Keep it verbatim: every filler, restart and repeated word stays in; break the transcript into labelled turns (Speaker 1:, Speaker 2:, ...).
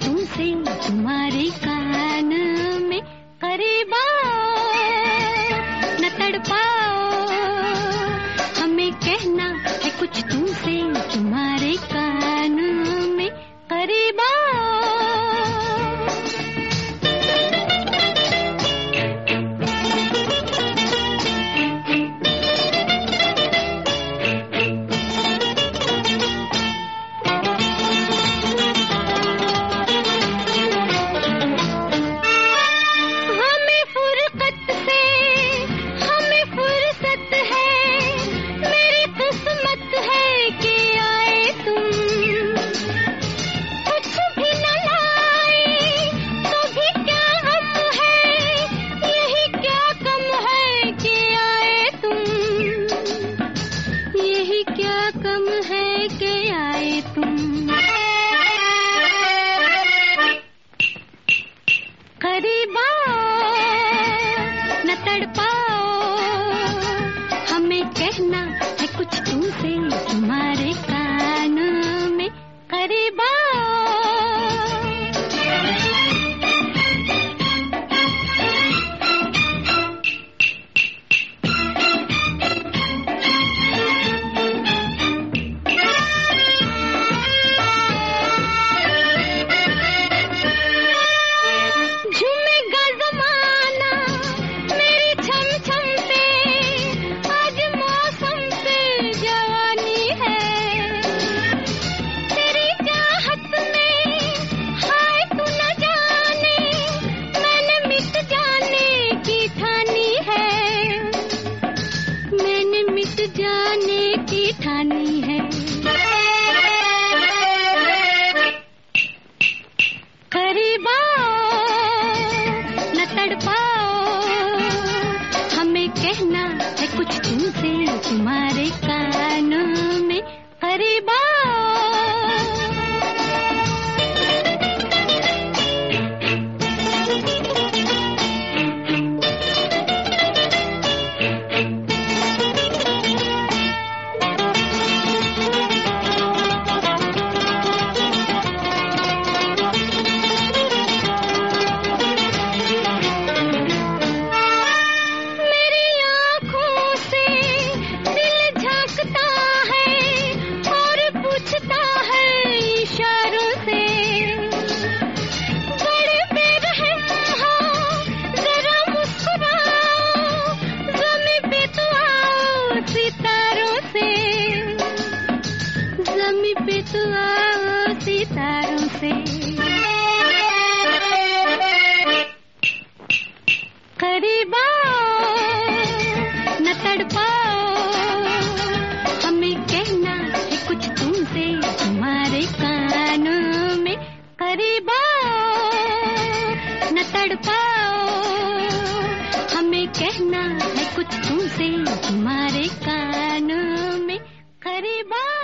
Speaker 1: तुमसे तुम्हारे कान में, करीब आओ न तड़पाओ, हमें कहना है कुछ तुमसे तुम्हारे कान में, करीब आओ। करीब आओ न तड़पाओ, हमें कहना है कुछ तुमसे तुम्हारे कान में, करीब आओ। जाने की ठानी है, करीब आओ न तड़पाओ, हमें कहना है कुछ तुमसे तुम्हारे कान में, करीब आओ। पे तू आओ सितारों से, करीब आओ न तड़पाओ, हमें कहना है कुछ तुमसे तुम्हारे कान में, करीब आओ न तड़पाओ, हमें कहना है कुछ तुमसे तुम्हारे कान में, करीब आओ।